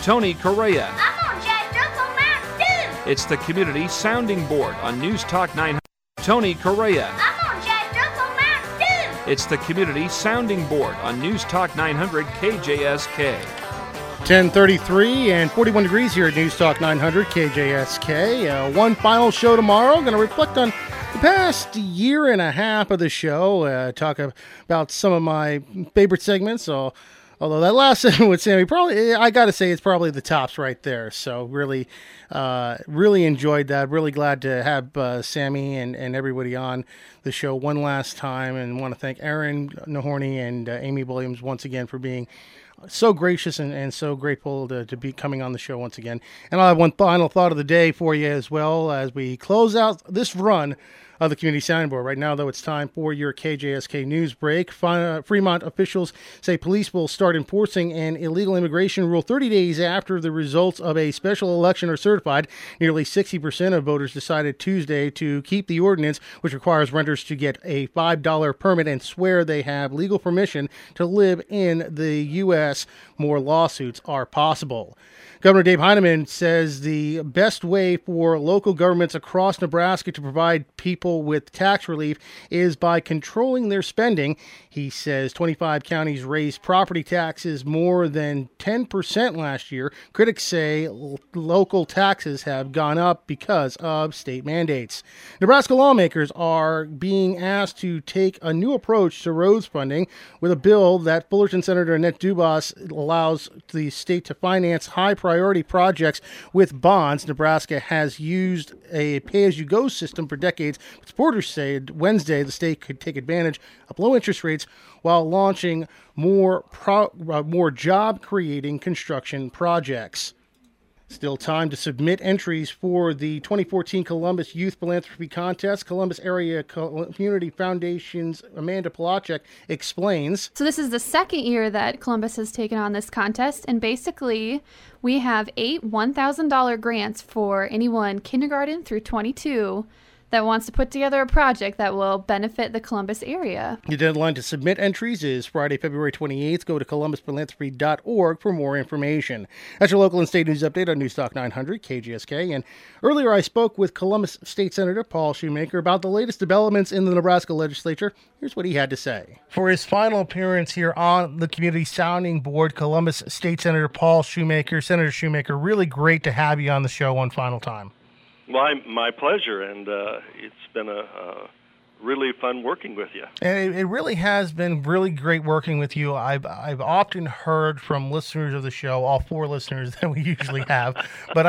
Tony Correa. I'm on Chattahoochee Mountain too. It's the Community Sounding Board on News Talk 900. Tony Correa. I'm on Chattahoochee Mountain too. It's the Community Sounding Board on News Talk 900 KJSK. 10:33 and 41 degrees here at News Talk 900 KJSK. One final show tomorrow. Going to reflect on the past year and a half of the show. Talk about some of my favorite segments. Although that last segment with Sammy, probably, I got to say, it's probably the tops right there. So really enjoyed that. Really glad to have Sammy and everybody on the show one last time. And want to thank Aaron Nahorny and Amy Williams once again for being so gracious and so grateful to be coming on the show once again. And I'll have one final thought of the day for you as well as we close out this run of the Community Sounding Board. Right now, though, it's time for your KJSK news break. Fremont officials say police will start enforcing an illegal immigration rule 30 days after the results of a special election are certified. Nearly 60% of voters decided Tuesday to keep the ordinance, which requires renters to get a $5 permit and swear they have legal permission to live in the U.S. More lawsuits are possible. Governor Dave Heineman says the best way for local governments across Nebraska to provide people with tax relief is by controlling their spending. He says 25 counties raised property taxes more than 10% last year. Critics say local taxes have gone up because of state mandates. Nebraska lawmakers are being asked to take a new approach to roads funding with a bill that Fullerton Senator Annette Dubas allows the state to finance high priority projects with bonds. Nebraska has used a pay-as-you-go system for decades. Supporters said Wednesday the state could take advantage of low interest rates while launching more job-creating construction projects. Still time to submit entries for the 2014 Columbus Youth Philanthropy Contest. Columbus Area Community Foundation's Amanda Polacek explains. So this is the second year that Columbus has taken on this contest, and basically we have 8 $1,000 grants for anyone kindergarten through 22 that wants to put together a project that will benefit the Columbus area. The deadline to submit entries is Friday, February 28th. Go to columbusphilanthropy.org for more information. That's your local and state news update on News Talk 900 KGSK. And earlier I spoke with Columbus State Senator Paul Shoemaker about the latest developments in the Nebraska legislature. Here's what he had to say. For his final appearance here on the Community Sounding Board, Columbus State Senator Paul Shoemaker. Senator Shoemaker, really great to have you on the show one final time. Well, my pleasure, and it's been a really fun working with you. And it really has been really great working with you. I've often heard from listeners of the show, all 4 listeners that we usually have, but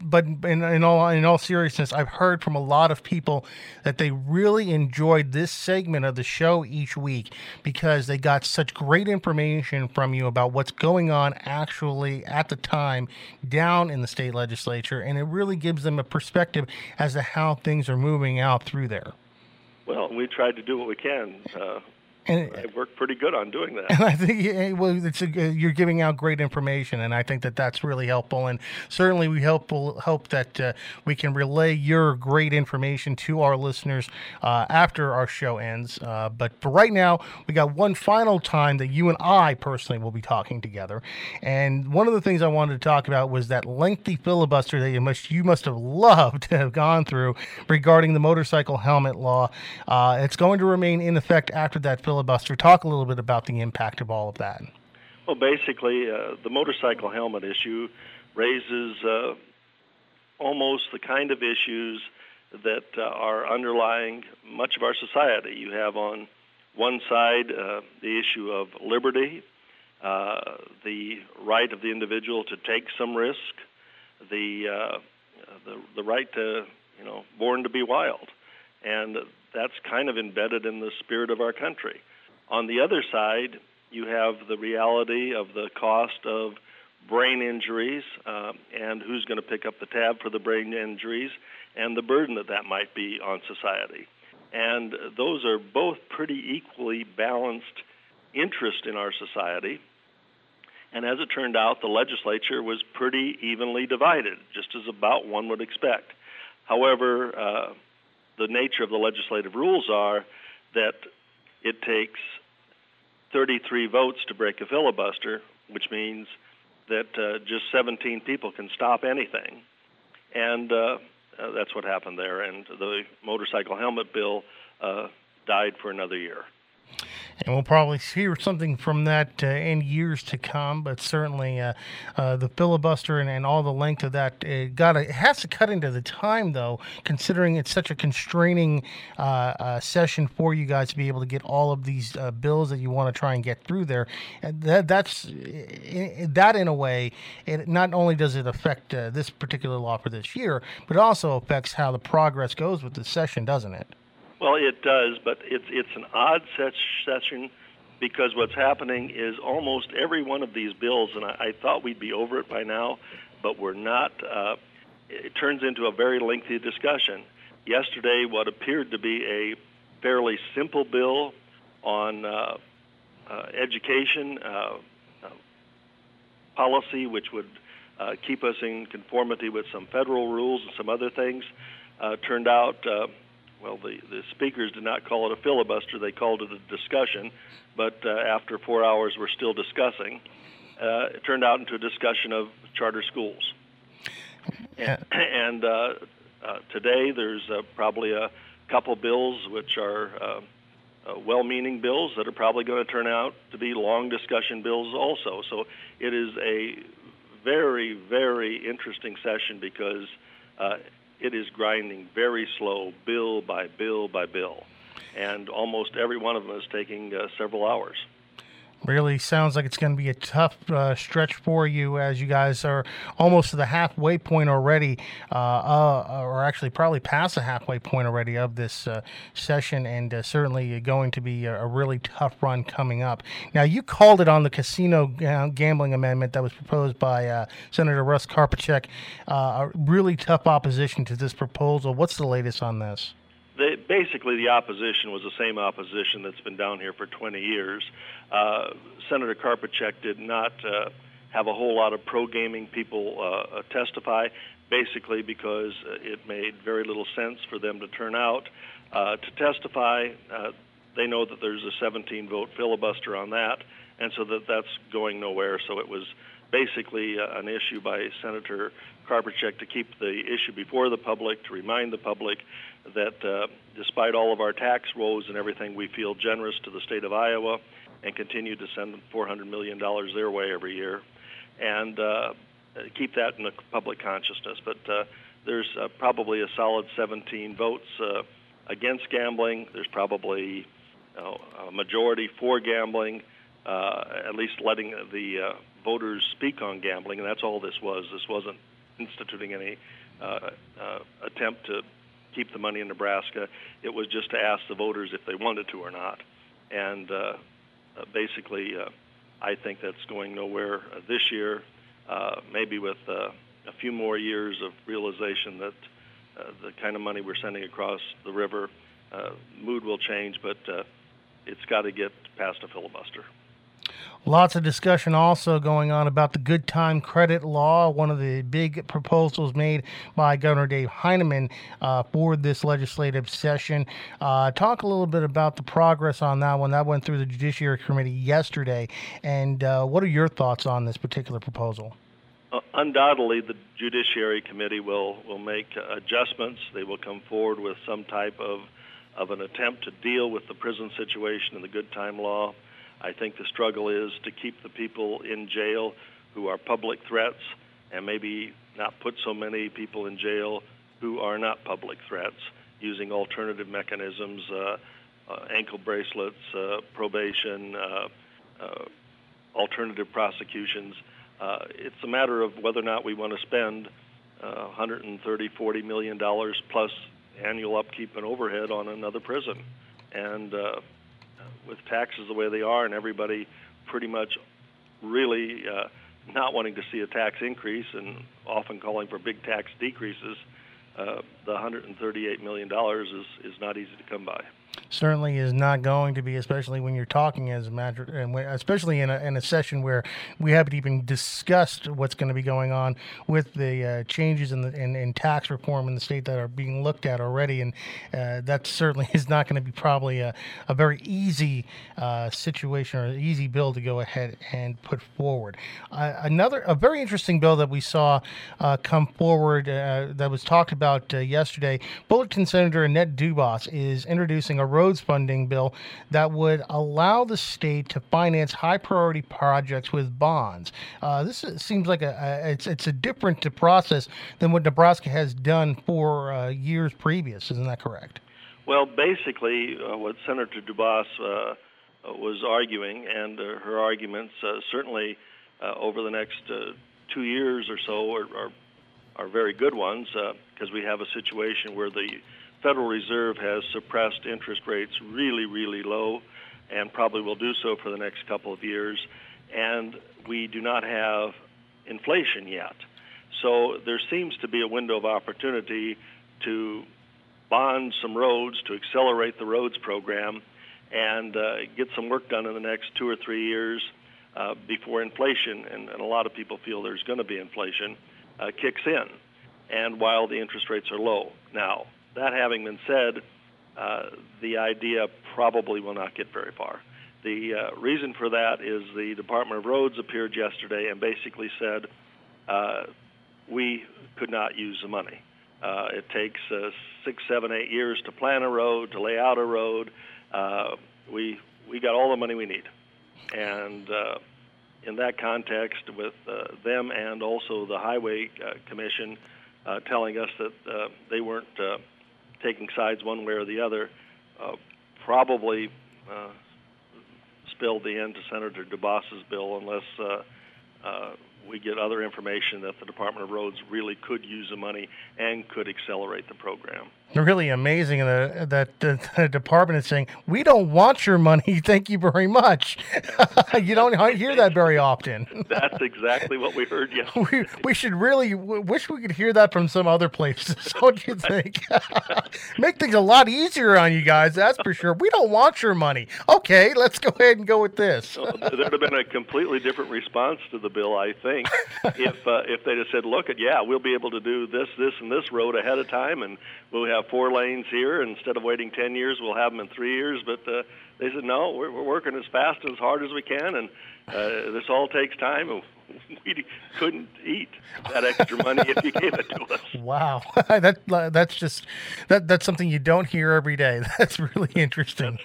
in all seriousness, I've heard from a lot of people that they really enjoyed this segment of the show each week because they got such great information from you about what's going on actually at the time down in the state legislature, and it really gives them a perspective as to how things are moving out through there. Well, we tried to do what we can. And I worked pretty good on doing that. And I think you're giving out great information, and I think that's really helpful. And certainly we hope that we can relay your great information to our listeners after our show ends. But for right now, we got one final time that you and I personally will be talking together. And one of the things I wanted to talk about was that lengthy filibuster that you must have loved to have gone through regarding the motorcycle helmet law. It's going to remain in effect after that filibuster. Talk a little bit about the impact of all of that. Well, basically, the motorcycle helmet issue raises almost the kind of issues that are underlying much of our society. You have on one side the issue of liberty, the right of the individual to take some risk, the right to, born to be wild. And that's kind of embedded in the spirit of our country. On the other side, you have the reality of the cost of brain injuries and who's going to pick up the tab for the brain injuries and the burden that might be on society. And those are both pretty equally balanced interests in our society. And as it turned out, the legislature was pretty evenly divided, just as about one would expect. However, the nature of the legislative rules are that it takes 33 votes to break a filibuster, which means that just 17 people can stop anything. And that's what happened there. And the motorcycle helmet bill died for another year. And we'll probably hear something from that in years to come, but certainly the filibuster and all the length of that, it has to cut into the time, though, considering it's such a constraining session for you guys to be able to get all of these bills that you want to try and get through there. And that's in a way, it not only does it affect this particular law for this year, but it also affects how the progress goes with the session, doesn't it? Well, it does, but it's an odd session because what's happening is almost every one of these bills, and I thought we'd be over it by now, but we're not. It turns into a very lengthy discussion. Yesterday, what appeared to be a fairly simple bill on education policy, which would keep us in conformity with some federal rules and some other things, turned out... Well, the speakers did not call it a filibuster. They called it a discussion. But after 4 hours, we're still discussing. It turned out into a discussion of charter schools. And today there's probably a couple bills which are well-meaning bills that are probably going to turn out to be long discussion bills also. So it is a very, very interesting session because it is grinding very slow, bill by bill by bill, and almost every one of them is taking several hours. Really sounds like it's going to be a tough stretch for you as you guys are almost to the halfway point already, or actually probably past the halfway point already of this session, and certainly going to be a really tough run coming up. Now, you called it on the casino gambling amendment that was proposed by Senator Russ Karpyshek, a really tough opposition to this proposal. What's the latest on this? Basically, the opposition was the same opposition that's been down here for 20 years. Senator Karpyshek did not have a whole lot of pro-gaming people testify, basically because it made very little sense for them to turn out to testify. They know that there's a 17-vote filibuster on that, and so that's going nowhere. So it was basically an issue by Senator Karpyshek to keep the issue before the public, to remind the public that despite all of our tax woes and everything, we feel generous to the state of Iowa and continue to send $400 million their way every year, and keep that in the public consciousness. But there's probably a solid 17 votes against gambling. There's probably a majority for gambling, at least letting the voters speak on gambling, and that's all this was. This wasn't instituting any attempt to keep the money in Nebraska. It was just to ask the voters if they wanted to or not. And basically, I think that's going nowhere this year, maybe with a few more years of realization that the kind of money we're sending across the river, mood will change, but it's got to get past a filibuster. Lots of discussion also going on about the good time credit law, one of the big proposals made by Governor Dave Heineman for this legislative session. Talk a little bit about the progress on that one. That went through the Judiciary Committee yesterday. And what are your thoughts on this particular proposal? Undoubtedly, the Judiciary Committee will make adjustments. They will come forward with some type of an attempt to deal with the prison situation and the good time law. I think the struggle is to keep the people in jail who are public threats and maybe not put so many people in jail who are not public threats, using alternative mechanisms, ankle bracelets, probation, alternative prosecutions. It's a matter of whether or not we want to spend $130–40 million plus annual upkeep and overhead on another prison. And with taxes the way they are and everybody pretty much really not wanting to see a tax increase and often calling for big tax decreases, the $138 million is not easy to come by. Certainly is not going to be, especially when you're talking as a matter, and especially in a session where we haven't even discussed what's going to be going on with the changes in tax reform in the state that are being looked at already, and that certainly is not going to be probably a very easy situation or an easy bill to go ahead and put forward. A very interesting bill that we saw come forward that was talked about yesterday. Fullerton Senator Annette Dubas is introducing a roads funding bill that would allow the state to finance high priority projects with bonds. Seems like it's a different process than what Nebraska has done for years previous. Isn't that correct? Well, basically, what Senator Dubas was arguing, and her arguments certainly over the next 2 years or so are very good ones, because we have a situation where the Federal Reserve has suppressed interest rates really, really low, and probably will do so for the next couple of years, and we do not have inflation yet. So there seems to be a window of opportunity to bond some roads, to accelerate the roads program, and get some work done in the next 2 or 3 years before inflation, and a lot of people feel there's going to be inflation, kicks in, and while the interest rates are low. Now, that having been said, the idea probably will not get very far. The reason for that is the Department of Roads appeared yesterday and basically said we could not use the money. It takes 6, 7, 8 years to plan a road, to lay out a road. We got all the money we need. And in that context, with them and also the Highway Commission telling us that they weren't taking sides one way or the other, probably spilled the end to Senator Dubas's bill unless we get other information that the Department of Roads really could use the money and could accelerate the program. Really amazing that the department is saying, we don't want your money, thank you very much. You don't hear that very often. That's exactly what we heard yesterday. We should really wish we could hear that from some other places, don't you think? Make things a lot easier on you guys, that's for sure. We don't want your money. Okay, let's go ahead and go with this. Well, there would have been a completely different response to the bill, I think, if they'd have said, look, we'll be able to do this, and this road ahead of time, and we'll have 4 lanes here. Instead of waiting 10 years, we'll have them in 3 years. But they said, no, we're working as fast and as hard as we can, and this all takes time. And we couldn't eat that extra money if you gave it to us. Wow, that's something you don't hear every day. That's really interesting.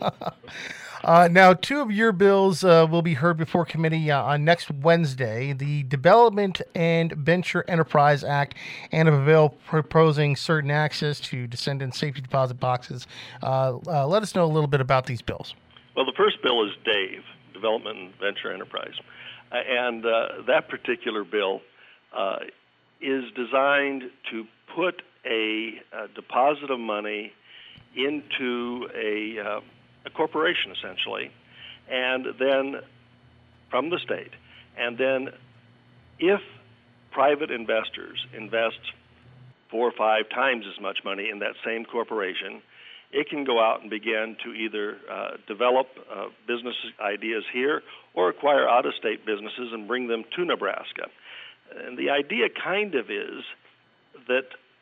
Now, 2 of your bills will be heard before committee on next Wednesday. The Development and Venture Enterprise Act and a bill proposing certain access to descendant safety deposit boxes. Let us know a little bit about these bills. Well, the first bill is DAVE, Development and Venture Enterprise. And that particular bill is designed to put a deposit of money into a corporation, essentially, and then from the state. And then if private investors invest 4 or 5 times as much money in that same corporation, it can go out and begin to either develop business ideas here or acquire out-of-state businesses and bring them to Nebraska. And the idea kind of is that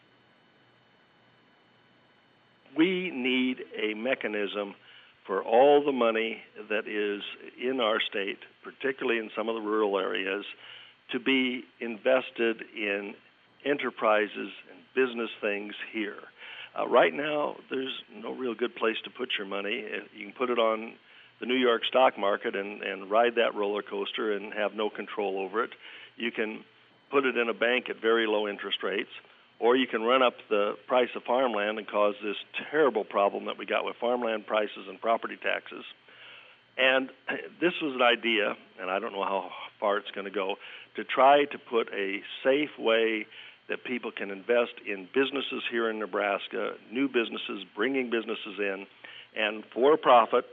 we need a mechanism for all the money that is in our state, particularly in some of the rural areas, to be invested in enterprises and business things here. Right now, there's no real good place to put your money. You can put it on the New York stock market and ride that roller coaster and have no control over it. You can put it in a bank at very low interest rates, or you can run up the price of farmland and cause this terrible problem that we got with farmland prices and property taxes. And this was an idea, and I don't know how far it's going to go, to try to put a safe way that people can invest in businesses here in Nebraska, new businesses, bringing businesses in, and for profit,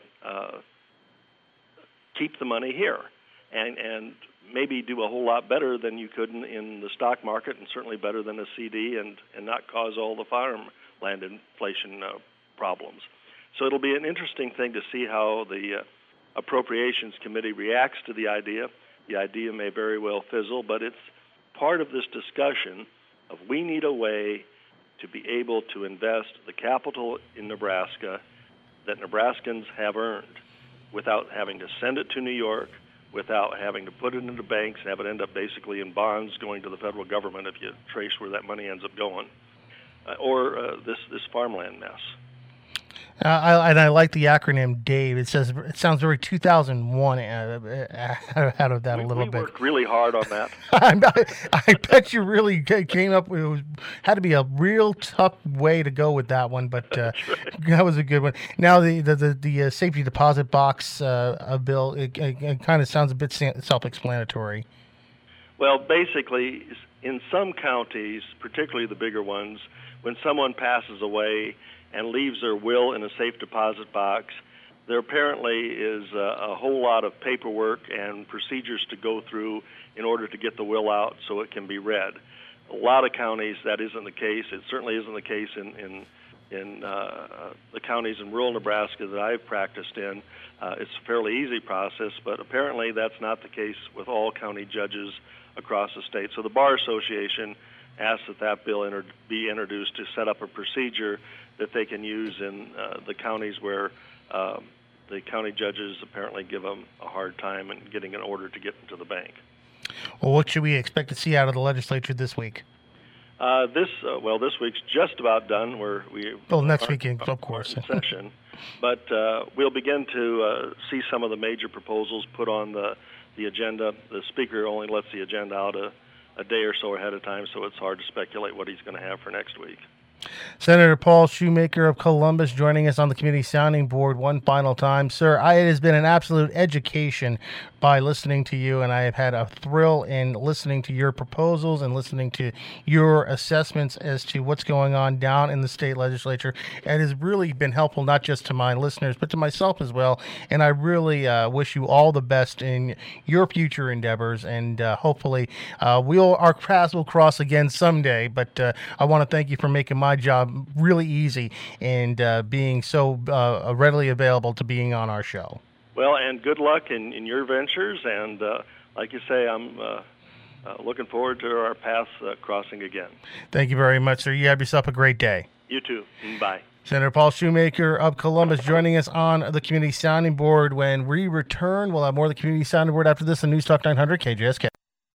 keep the money here. And maybe do a whole lot better than you could in the stock market, and certainly better than a CD, and not cause all the farmland inflation problems. So it'll be an interesting thing to see how the Appropriations Committee reacts to the idea. The idea may very well fizzle, but it's part of this discussion of we need a way to be able to invest the capital in Nebraska that Nebraskans have earned without having to send it to New York, without having to put it into banks and have it end up basically in bonds going to the federal government if you trace where that money ends up going, or this farmland mess. I like the acronym DAVE. It sounds very 2001 out of that a little bit. We worked really hard on that. I bet you really came up with had to be a real tough way to go with that one, but right. That was a good one. Now the safety deposit box bill, it kind of sounds a bit self-explanatory. Well, basically, in some counties, particularly the bigger ones, when someone passes away and leaves their will in a safe deposit box, there apparently is a whole lot of paperwork and procedures to go through in order to get the will out so it can be read. A lot of counties, that isn't the case. It certainly isn't the case in the counties in rural Nebraska that I've practiced in. It's a fairly easy process, but apparently that's not the case with all county judges across the state. So the Bar Association asked that bill be introduced to set up a procedure that they can use in the counties where the county judges apparently give them a hard time in getting an order to get into the bank. Well, what should we expect to see out of the legislature this week? This week's just about done. Next weekend, of course. In session, but we'll begin to see some of the major proposals put on the agenda. The speaker only lets the agenda out a day or so ahead of time, so it's hard to speculate what he's going to have for next week. Senator Paul Shoemaker of Columbus joining us on the committee sounding board one final time. Sir, it has been an absolute education by listening to you, and I have had a thrill in listening to your proposals and listening to your assessments as to what's going on down in the state legislature. It has really been helpful not just to my listeners, but to myself as well, and I really wish you all the best in your future endeavors, and hopefully our paths will cross again someday, but I want to thank you for making my job really easy and being so readily available to being on our show. Well, and good luck in your ventures, and like you say, I'm looking forward to our paths crossing again. Thank you very much, sir. You have yourself a great day. You too. Bye. Senator Paul Shoemaker of Columbus joining us on the Community Sounding Board. When we return, we'll have more of the Community Sounding Board after this on News Talk 900 KJSK.